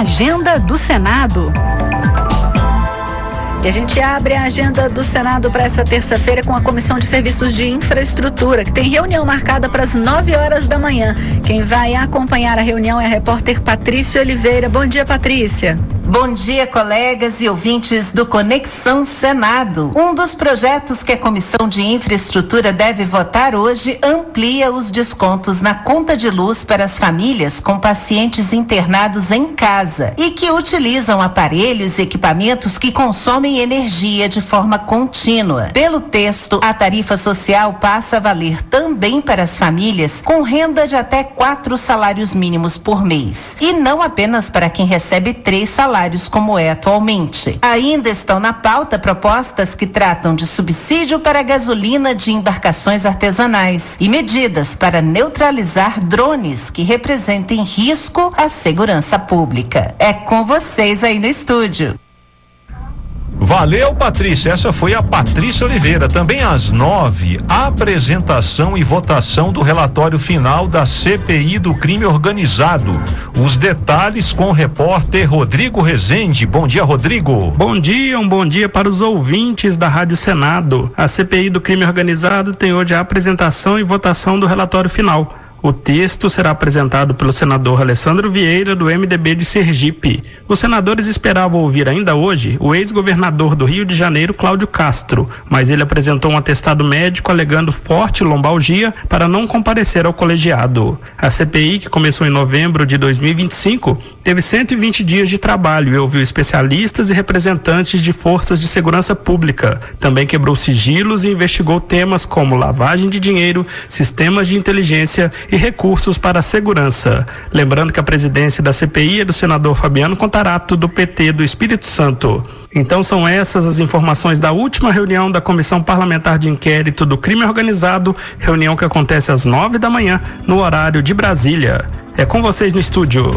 Agenda do Senado. E a gente abre a agenda do Senado para essa terça-feira com a Comissão de Serviços de Infraestrutura, que tem reunião marcada para as 9 horas da manhã. Quem vai acompanhar a reunião é a repórter Patrícia Oliveira. Bom dia, Patrícia. Bom dia, colegas e ouvintes do Conexão Senado. Um dos projetos que a Comissão de Infraestrutura deve votar hoje amplia os descontos na conta de luz para as famílias com pacientes internados em casa e que utilizam aparelhos e equipamentos que consomem energia de forma contínua. Pelo texto, a tarifa social passa a valer também para as famílias com renda de até 4 salários mínimos por mês e não apenas para quem recebe 3 salários como é atualmente. Ainda estão na pauta propostas que tratam de subsídio para a gasolina de embarcações artesanais e medidas para neutralizar drones que representem risco à segurança pública. É com vocês aí no estúdio. Valeu, Patrícia. Essa foi a Patrícia Oliveira. Também às 9, a apresentação e votação do relatório final da CPI do crime organizado. Os detalhes com o repórter Rodrigo Rezende. Bom dia, Rodrigo. Bom dia, um bom dia para os ouvintes da Rádio Senado. A CPI do crime organizado tem hoje a apresentação e votação do relatório final. O texto será apresentado pelo senador Alessandro Vieira, do MDB de Sergipe. Os senadores esperavam ouvir ainda hoje o ex-governador do Rio de Janeiro, Cláudio Castro, mas ele apresentou um atestado médico alegando forte lombalgia para não comparecer ao colegiado. A CPI, que começou em novembro de 2025, teve 120 dias de trabalho e ouviu especialistas e representantes de forças de segurança pública. Também quebrou sigilos e investigou temas como lavagem de dinheiro, sistemas de inteligência e recursos para a segurança. Lembrando que a presidência da CPI é do senador Fabiano Contarato, do PT do Espírito Santo. Então são essas as informações da última reunião da Comissão Parlamentar de Inquérito do Crime Organizado, reunião que acontece às 9 da manhã, no horário de Brasília. É com vocês no estúdio.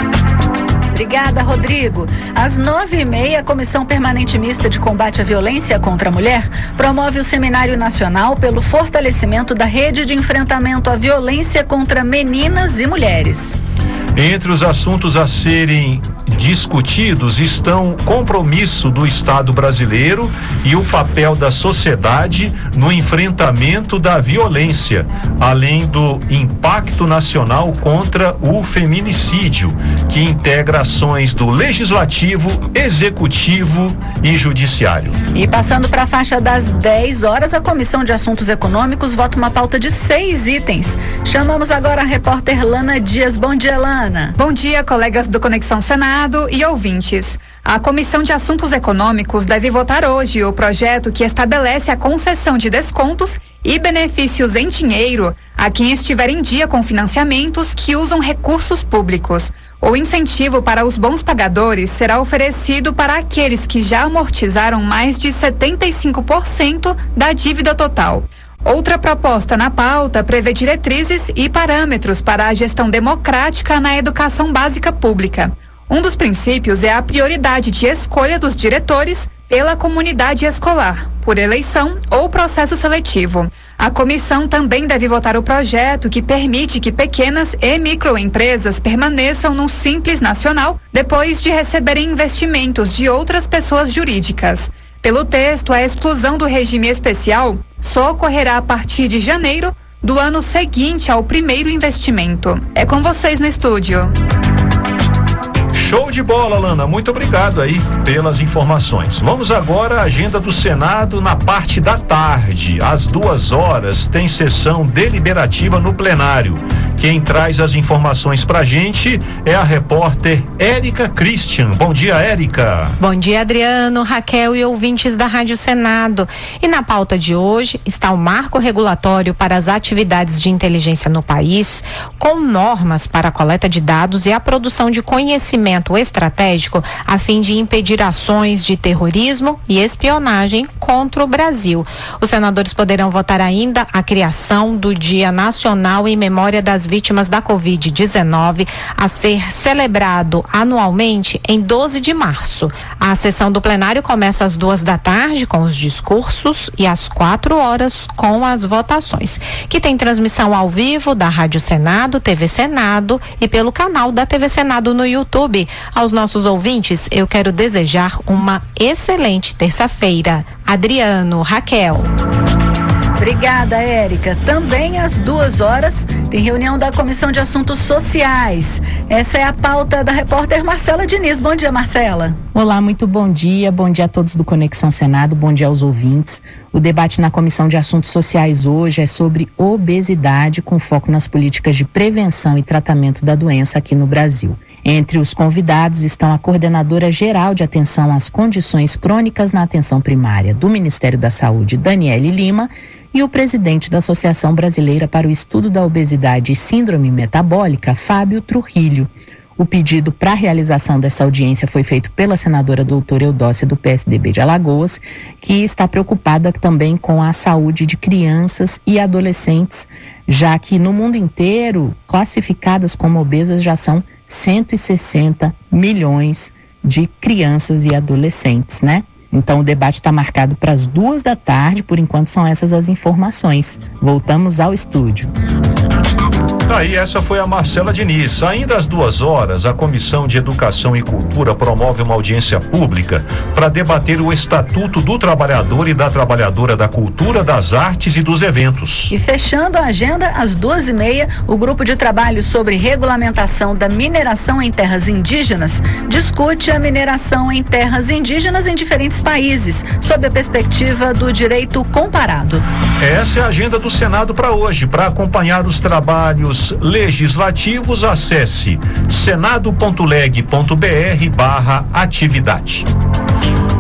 Obrigada, Rodrigo. Às 9h30, a Comissão Permanente Mista de Combate à Violência contra a Mulher promove o Seminário Nacional pelo fortalecimento da rede de enfrentamento à violência contra meninas e mulheres. Entre os assuntos a serem discutidos estão o compromisso do Estado brasileiro e o papel da sociedade no enfrentamento da violência, além do impacto nacional contra o feminicídio, que integra ações do Legislativo, Executivo e Judiciário. E passando para a faixa das 10 horas, a Comissão de Assuntos Econômicos vota uma pauta de 6 itens. Chamamos agora a repórter Lana Dias. Bom dia, Lana. Bom dia, colegas do Conexão Senado e ouvintes. A Comissão de Assuntos Econômicos deve votar hoje o projeto que estabelece a concessão de descontos e benefícios em dinheiro a quem estiver em dia com financiamentos que usam recursos públicos. O incentivo para os bons pagadores será oferecido para aqueles que já amortizaram mais de 75% da dívida total. Outra proposta na pauta prevê diretrizes e parâmetros para a gestão democrática na educação básica pública. Um dos princípios é a prioridade de escolha dos diretores pela comunidade escolar, por eleição ou processo seletivo. A comissão também deve votar o projeto que permite que pequenas e microempresas permaneçam no Simples Nacional depois de receberem investimentos de outras pessoas jurídicas. Pelo texto, a exclusão do regime especial só ocorrerá a partir de janeiro do ano seguinte ao primeiro investimento. É com vocês no estúdio. Show de bola, Lana. Muito obrigado aí pelas informações. Vamos agora à agenda do Senado na parte da tarde. Às 2 horas tem sessão deliberativa no plenário. Quem traz as informações pra gente é a repórter Érica Christian. Bom dia, Érica. Bom dia, Adriano, Raquel e ouvintes da Rádio Senado. E na pauta de hoje está o marco regulatório para as atividades de inteligência no país, com normas para a coleta de dados e a produção de conhecimento estratégico a fim de impedir ações de terrorismo e espionagem contra o Brasil. Os senadores poderão votar ainda a criação do Dia Nacional em memória das vítimas da Covid-19, a ser celebrado anualmente em 12 de março. A sessão do plenário começa às 14h com os discursos e às 16h com as votações, que tem transmissão ao vivo da Rádio Senado, TV Senado e pelo canal da TV Senado no YouTube. Aos nossos ouvintes, eu quero desejar uma excelente terça-feira. Adriano, Raquel. Obrigada, Érica. Também às 14h tem reunião da Comissão de Assuntos Sociais. Essa é a pauta da repórter Marcela Diniz. Bom dia, Marcela. Olá, muito bom dia a todos do Conexão Senado, bom dia aos ouvintes. O debate na Comissão de Assuntos Sociais hoje é sobre obesidade, com foco nas políticas de prevenção e tratamento da doença aqui no Brasil. Entre os convidados estão a coordenadora geral de atenção às condições crônicas na atenção primária do Ministério da Saúde, Daniele Lima, e o presidente da Associação Brasileira para o Estudo da Obesidade e Síndrome Metabólica, Fábio Trujillo. O pedido para a realização dessa audiência foi feito pela senadora doutora Eudócia, do PSDB de Alagoas, que está preocupada também com a saúde de crianças e adolescentes, já que no mundo inteiro, classificadas como obesas já são 160 milhões de crianças e adolescentes, né? Então o debate está marcado para as 14h, por enquanto são essas as informações. Voltamos ao estúdio. Aí essa foi a Marcela Diniz. Ainda às 14h, a Comissão de Educação e Cultura promove uma audiência pública para debater o Estatuto do Trabalhador e da Trabalhadora da Cultura, das Artes e dos Eventos. E fechando a agenda, às 12h30, o grupo de trabalho sobre regulamentação da mineração em terras indígenas discute a mineração em terras indígenas em diferentes países, sob a perspectiva do direito comparado. Essa é a agenda do Senado para hoje. Para acompanhar os trabalhos legislativos, acesse senado.leg.br/atividade.